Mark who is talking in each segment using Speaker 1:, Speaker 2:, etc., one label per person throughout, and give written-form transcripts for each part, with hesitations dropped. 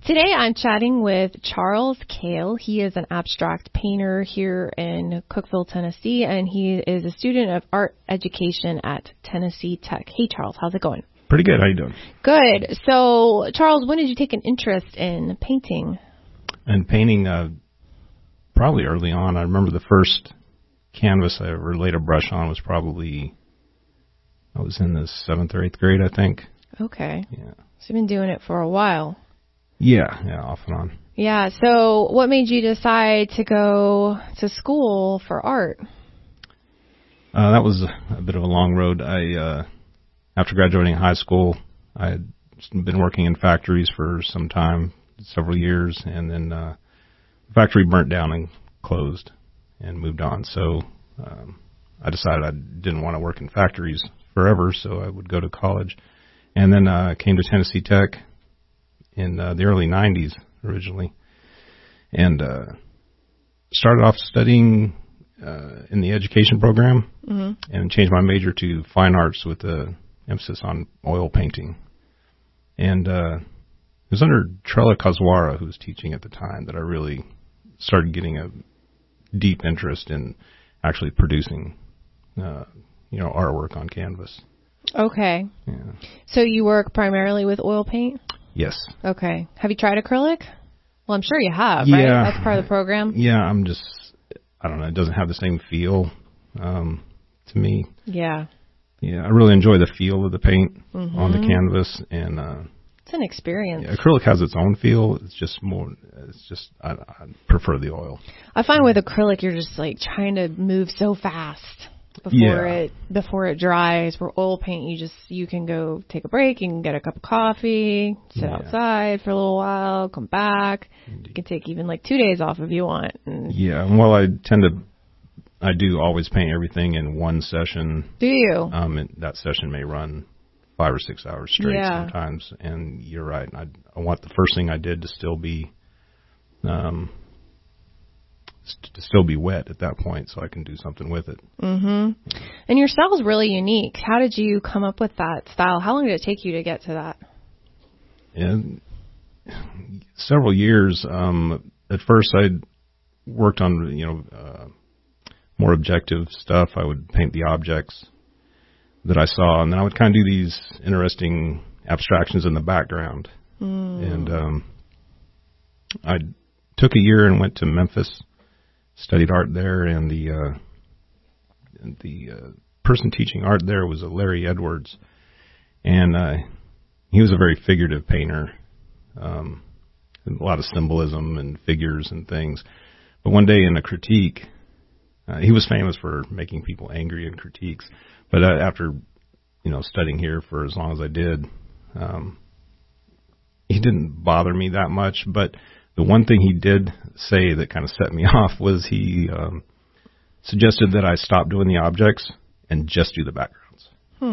Speaker 1: Today I'm chatting with Charles Kale. He is an abstract painter here in Cookeville, Tennessee, and he is a student of art education at Tennessee Tech. Hey, Charles, how's it going?
Speaker 2: Pretty good. How you doing?
Speaker 1: Good. So, Charles, when did you take an interest in painting?
Speaker 2: And painting, probably early on. I remember the first canvas I ever laid a brush on was probably, I was in the 7th or 8th grade, I think.
Speaker 1: Okay.
Speaker 2: Yeah.
Speaker 1: So you've been doing it for a while.
Speaker 2: Yeah, off and on.
Speaker 1: Yeah. So what made you decide to go to school for art?
Speaker 2: That was a bit of a long road. After graduating high school, I had been working in factories for some time, several years, and then the factory burnt down and closed and moved on. So I decided I didn't want to work in factories forever, so I would go to college. And then I came to Tennessee Tech in the early 90s originally, and started off studying in the education program, and changed my major to fine arts with an emphasis on oil painting. And it was under Trella Kazwara, who was teaching at the time, that I really started getting a deep interest in actually producing, artwork on canvas.
Speaker 1: Okay.
Speaker 2: Yeah.
Speaker 1: So you work primarily with oil paint?
Speaker 2: Yes.
Speaker 1: Okay. Have you tried acrylic? Well, I'm sure you have,
Speaker 2: Yeah.
Speaker 1: right? That's part of the program.
Speaker 2: Yeah, I don't know, it doesn't have the same feel to me.
Speaker 1: Yeah.
Speaker 2: Yeah, I really enjoy the feel of the paint on the canvas, and
Speaker 1: it's an experience.
Speaker 2: yeah, acrylic has its own feel. I prefer the oil.
Speaker 1: I find with acrylic, you're just like trying to move so fast before it dries. For oil paint, you can go take a break, you can get a cup of coffee, sit outside for a little while, come back. Indeed. You can take even like 2 days off if you want.
Speaker 2: Yeah, well, I do always paint everything in one session.
Speaker 1: Do you?
Speaker 2: And that session may run 5 or 6 hours straight sometimes. And you're right. I want the first thing I did to still be wet at that point, so I can do something with it.
Speaker 1: Mm-hmm. And your style is really unique. How did you come up with that style? How long did it take you to get to that?
Speaker 2: And several years. At first, I worked on more objective stuff. I would paint the objects that I saw, and then I would kind of do these interesting abstractions in the background. And I took a year and went to Memphis, studied art there, and the person teaching art there was a Larry Edwards, and he was a very figurative painter, a lot of symbolism and figures and things. But one day in a critique, he was famous for making people angry in critiques. But after, studying here for as long as I did, he didn't bother me that much. But the one thing he did say that kind of set me off was he suggested that I stop doing the objects and just do the backgrounds.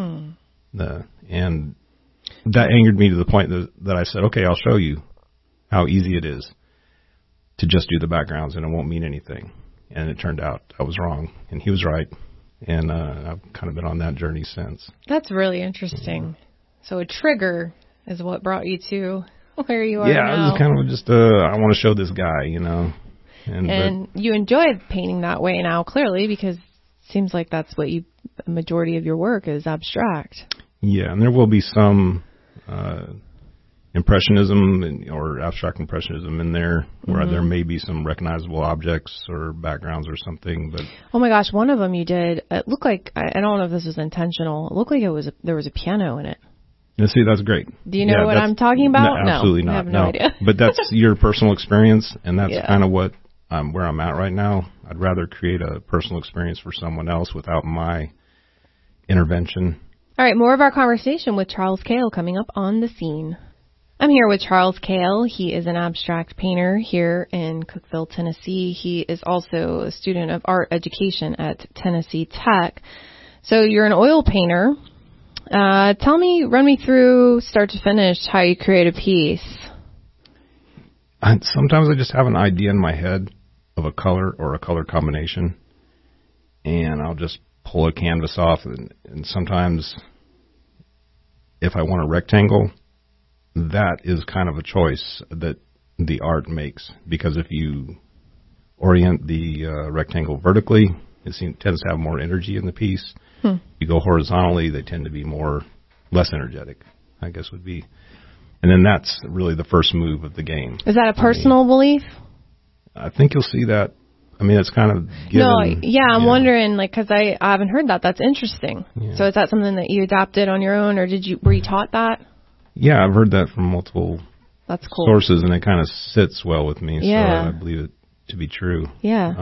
Speaker 2: And that angered me to the point that I said, okay, I'll show you how easy it is to just do the backgrounds, and it won't mean anything. And it turned out I was wrong, and he was right. And I've kind of been on that journey since.
Speaker 1: That's really interesting. So a trigger is what brought you to where you are now.
Speaker 2: Yeah, it was kind of just, I want to show this guy,
Speaker 1: And you enjoy painting that way now, clearly, because it seems like that's what a majority of your work is abstract.
Speaker 2: Yeah, and there will be some impressionism or abstract impressionism in there, where there may be some recognizable objects or backgrounds or something. But
Speaker 1: oh my gosh, one of them you did, it looked like, I don't know if this was intentional, it looked like there was a piano in it.
Speaker 2: Yeah, see, that's great.
Speaker 1: Do you know what I'm talking about?
Speaker 2: No, absolutely not.
Speaker 1: I have no idea.
Speaker 2: But that's your personal experience, and that's kind of what where I'm at right now. I'd rather create a personal experience for someone else without my intervention.
Speaker 1: All right, more of our conversation with Charles Kale coming up on the scene. I'm here with Charles Kale. He is an abstract painter here in Cookeville, Tennessee. He is also a student of art education at Tennessee Tech. So you're an oil painter. Run me through start to finish how you create a piece.
Speaker 2: Sometimes I just have an idea in my head of a color or a color combination, and I'll just pull a canvas off. And sometimes if I want a rectangle, that is kind of a choice that the art makes, because if you orient the rectangle vertically, it tends to have more energy in the piece. If you go horizontally, they tend to be less energetic, I guess would be. And then that's really the first move of the game.
Speaker 1: Is that a personal belief?
Speaker 2: I think you'll see that. I mean, it's kind of given.
Speaker 1: No, yeah, I'm wondering, like, because I haven't heard that. That's interesting.
Speaker 2: Yeah.
Speaker 1: So is that something that you adapted on your own, or were you taught that?
Speaker 2: Yeah, I've heard that from multiple
Speaker 1: That's cool.
Speaker 2: sources, and it kind of sits well with me.
Speaker 1: Yeah.
Speaker 2: So I believe it to be true.
Speaker 1: Yeah.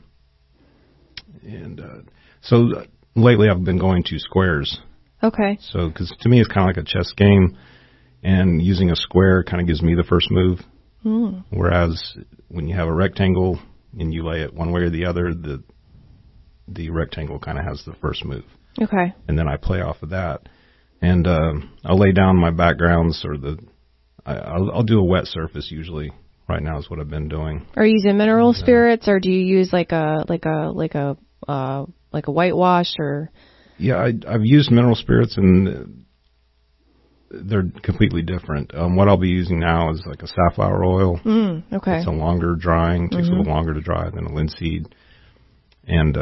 Speaker 2: So lately I've been going to squares.
Speaker 1: Okay.
Speaker 2: So, because to me it's kind of like a chess game, and using a square kind of gives me the first move. Whereas when you have a rectangle and you lay it one way or the other, the rectangle kind of has the first move.
Speaker 1: Okay.
Speaker 2: And then I play off of that. And I'll lay down my backgrounds, or I'll do a wet surface usually. Right now is what I've been doing.
Speaker 1: Are you using mineral spirits, or do you use like a whitewash, or? Yeah,
Speaker 2: I've used mineral spirits, and they're completely different. What I'll be using now is like a safflower oil.
Speaker 1: Okay.
Speaker 2: It's a longer drying, takes a little longer to dry than a linseed. And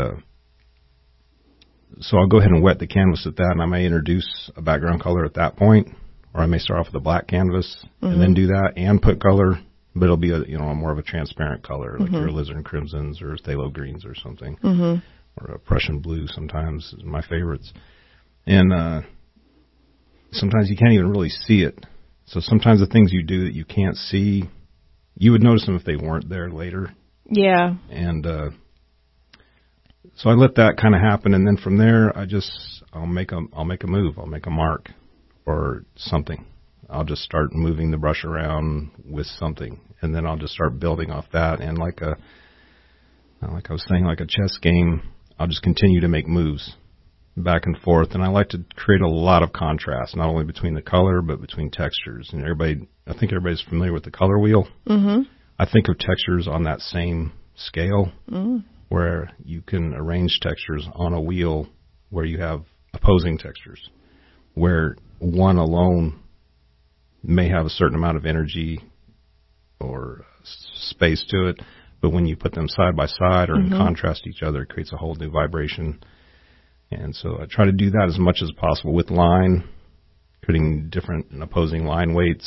Speaker 2: so I'll go ahead and wet the canvas at that, and I may introduce a background color at that point, or I may start off with a black canvas and then do that and put color, but it'll be a more of a transparent color, like your alizarin crimsons or phthalo greens or something, or a Prussian blue sometimes is my favorites. And sometimes you can't even really see it. So sometimes the things you do that you can't see, you would notice them if they weren't there later.
Speaker 1: Yeah.
Speaker 2: And so I let that kind of happen, and then from there I'll make a move. I'll make a mark or something. I'll just start moving the brush around with something, and then I'll just start building off that. And like I was saying, like a chess game, I'll just continue to make moves back and forth. And I like to create a lot of contrast, not only between the color, but between textures. And I think everybody's familiar with the color wheel. I think of textures on that same scale, where you can arrange textures on a wheel where you have opposing textures, where one alone may have a certain amount of energy or space to it, but when you put them side by side or in contrast to each other, it creates a whole new vibration. And so I try to do that as much as possible with line, creating different and opposing line weights,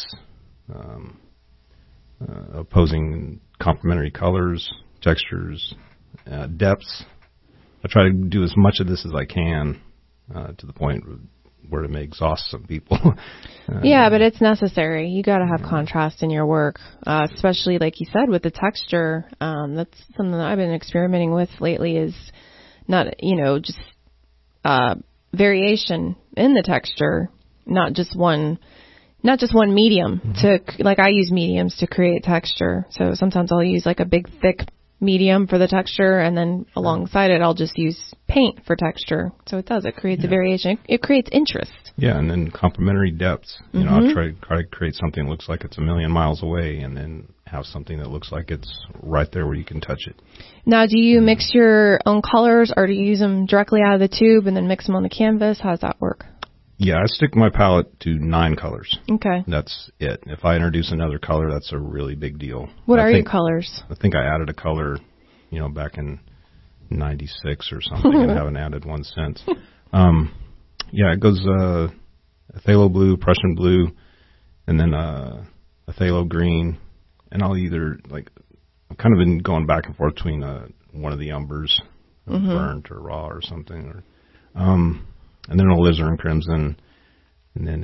Speaker 2: opposing complementary colors, textures, depths. I try to do as much of this as I can to the point where it may exhaust some people.
Speaker 1: Yeah, but it's necessary. You got to have contrast in your work, especially like you said with the texture. That's something that I've been experimenting with lately. Is not just variation in the texture, not just one medium. I use mediums to create texture. So sometimes I'll use like a big thick medium for the texture, and then alongside it I'll just use paint for texture. So it creates a variation. It creates interest. Yeah,
Speaker 2: and then complementary depths. I'll try to create something that looks like it's a million miles away, and then have something that looks like it's right there where you can touch it.
Speaker 1: Now, do you mix your own colors, or do you use them directly out of the tube and then mix them on the canvas? How does that work?
Speaker 2: Yeah, I stick my palette to 9 colors.
Speaker 1: Okay.
Speaker 2: That's it. If I introduce another color, that's a really big deal.
Speaker 1: What are your colors?
Speaker 2: I think I added a color, back in 96 or something, and haven't added one since. It goes a phthalo blue, Prussian blue, and then a phthalo green. And I'll either, I've kind of been going back and forth between one of the umbers, burnt or raw or something, and then a alizarin crimson, and then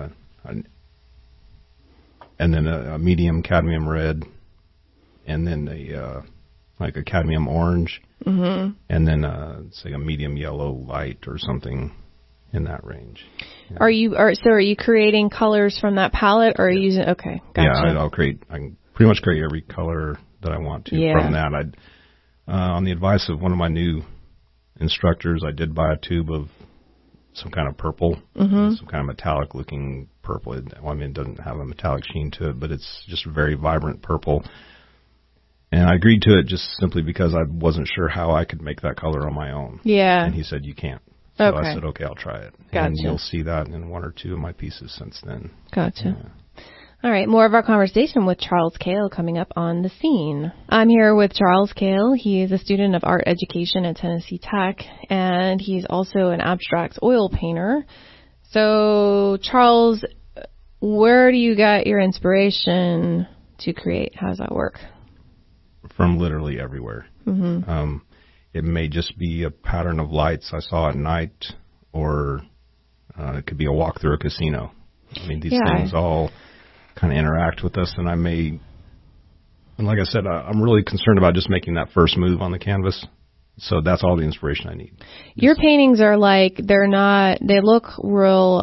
Speaker 2: a medium cadmium red, and then a cadmium orange, and then say a medium yellow light or something in that range. Yeah. Are
Speaker 1: you creating colors from that palette, or are you using? Okay, gotcha.
Speaker 2: Yeah, I can pretty much create every color that I want to from that. On the advice of one of my new instructors, I did buy a tube of some kind of purple, some kind of metallic looking purple. It doesn't have a metallic sheen to it, but it's just a very vibrant purple. And I agreed to it just simply because I wasn't sure how I could make that color on my own.
Speaker 1: Yeah.
Speaker 2: And he said, you can't. So I said, okay, I'll try it.
Speaker 1: Gotcha.
Speaker 2: And you'll see that in one or two of my pieces since then.
Speaker 1: Gotcha.
Speaker 2: Yeah.
Speaker 1: All right, more of our conversation with Charles Kale coming up on the scene. I'm here with Charles Kale. He is a student of art education at Tennessee Tech, and he's also an abstract oil painter. So, Charles, where do you get your inspiration to create? How does that work?
Speaker 2: From literally everywhere. Mm-hmm. It may just be a pattern of lights I saw at night, or it could be a walk through a casino. I mean, these things all kind of interact with us, and like I said, I'm really concerned about just making that first move on the canvas. So that's all the inspiration I need.
Speaker 1: Your paintings are like, they look real,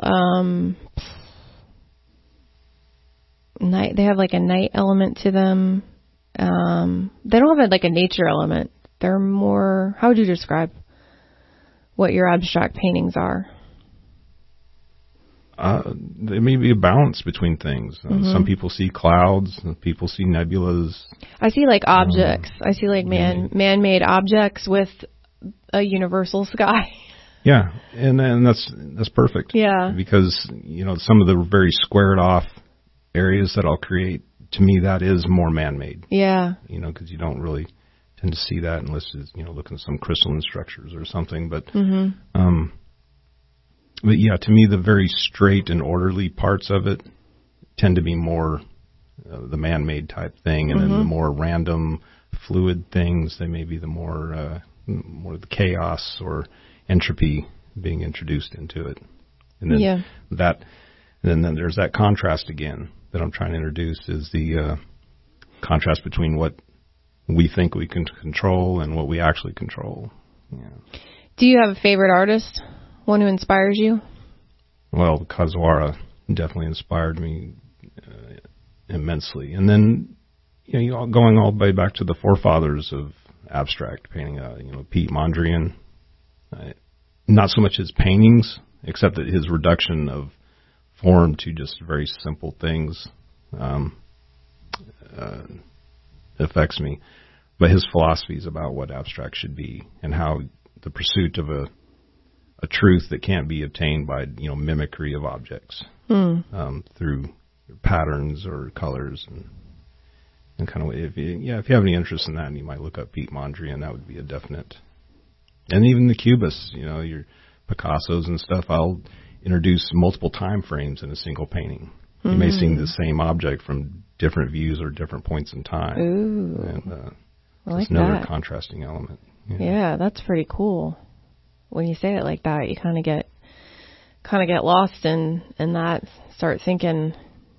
Speaker 1: they have like a night element to them. They don't have like a nature element. They're more, how would you describe what your abstract paintings are?
Speaker 2: There may be a balance between things. Some people see clouds, some people see nebulas.
Speaker 1: I see like objects. I see like man-made objects with a universal sky.
Speaker 2: Yeah, and that's perfect.
Speaker 1: Yeah.
Speaker 2: Because, some of the very squared off areas that I'll create, to me, that is more man-made.
Speaker 1: Yeah.
Speaker 2: Because you don't really tend to see that unless it's, looking at some crystalline structures or something. But, but yeah, to me, the very straight and orderly parts of it tend to be more the man-made type thing, and then the more random, fluid things, they may be the more the chaos or entropy being introduced into it. And then and then there's that contrast again that I'm trying to introduce, is the contrast between what we think we can control and what we actually control. Yeah.
Speaker 1: Do you have a favorite artist? One who inspires you?
Speaker 2: Well, Kazuhara definitely inspired me immensely. And then, going all the way back to the forefathers of abstract painting, Piet Mondrian. Not so much his paintings, except that his reduction of form to just very simple things affects me. But his philosophies about what abstract should be, and how the pursuit of a truth that can't be obtained by mimicry of objects through patterns or colors, and kind of if you have any interest in that, and you might look up Piet Mondrian, that would be a definite. And even the Cubists, your Picassos and stuff, I'll introduce multiple time frames in a single painting. You may see the same object from different views or different points in time.
Speaker 1: Ooh,
Speaker 2: and
Speaker 1: I like
Speaker 2: another
Speaker 1: that.
Speaker 2: contrasting element.
Speaker 1: Yeah, that's pretty cool. When you say it like that, you kind of get lost in that. Start thinking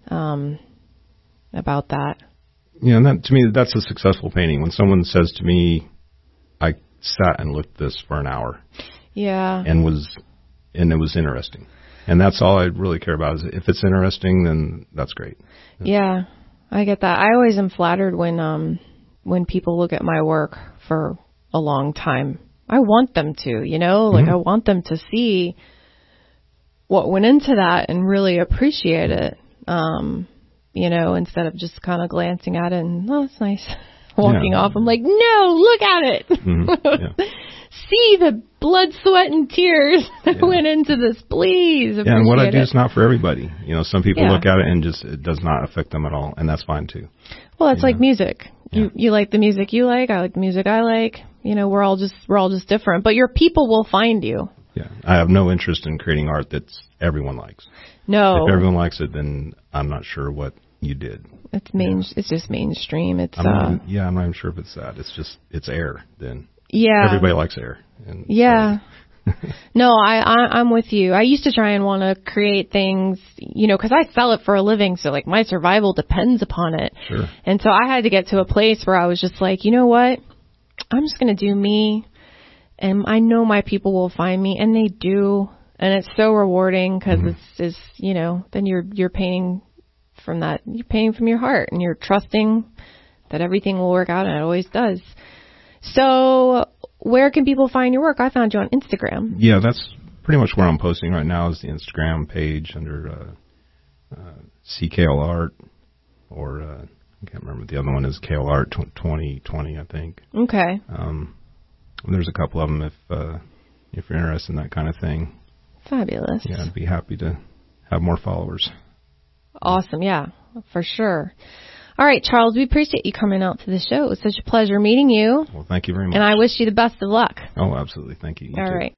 Speaker 1: about that. Yeah,
Speaker 2: and that, to me, that's a successful painting. When someone says to me, "I sat and looked at this for an hour," and it was interesting, and that's all I really care about. Is if it's interesting, then that's great.
Speaker 1: Yeah, I get that. I always am flattered when people look at my work for a long time. I want them to, like I want them to see what went into that and really appreciate it, instead of just kind of glancing at it and, oh, it's nice, walking off. I'm like, no, look at it. See the blood, sweat, and tears that went into this, please appreciate
Speaker 2: and what I do
Speaker 1: it.
Speaker 2: is not for everybody. Some people look at it and just, it does not affect them at all, and that's fine too.
Speaker 1: Well, it's like music. Yeah. You like the music you like, I like the music I like. We're all just different, but your people will find you.
Speaker 2: Yeah, I have no interest in creating art that everyone likes.
Speaker 1: No.
Speaker 2: If everyone likes it, then I'm not sure what you did.
Speaker 1: It's just mainstream.
Speaker 2: I'm not even sure if it's that. It's air then.
Speaker 1: Yeah.
Speaker 2: Everybody likes air. And
Speaker 1: yeah. No, I'm with you. I used to try and want to create things, because I sell it for a living, so like my survival depends upon it.
Speaker 2: Sure.
Speaker 1: And so I had to get to a place where I was just like, you know what? I'm just going to do me, and I know my people will find me, and they do, and it's so rewarding because it's then you're painting from that, you're painting from your heart, and you're trusting that everything will work out, and it always does. So where can people find your work? I found you on Instagram.
Speaker 2: Yeah, that's pretty much where I'm posting right now, is the Instagram page under CKL Art, or I can't remember, the other one is KL Art 2020, I think.
Speaker 1: Okay.
Speaker 2: There's a couple of them if you're interested in that kind of thing.
Speaker 1: Fabulous.
Speaker 2: Yeah, I'd be happy to have more followers.
Speaker 1: Awesome. Yeah. for sure. All right, Charles, we appreciate you coming out to the show. It was such a pleasure meeting you.
Speaker 2: Well, thank you very much.
Speaker 1: And I wish you the best of luck.
Speaker 2: Oh, absolutely. Thank you. You
Speaker 1: All
Speaker 2: too.
Speaker 1: right.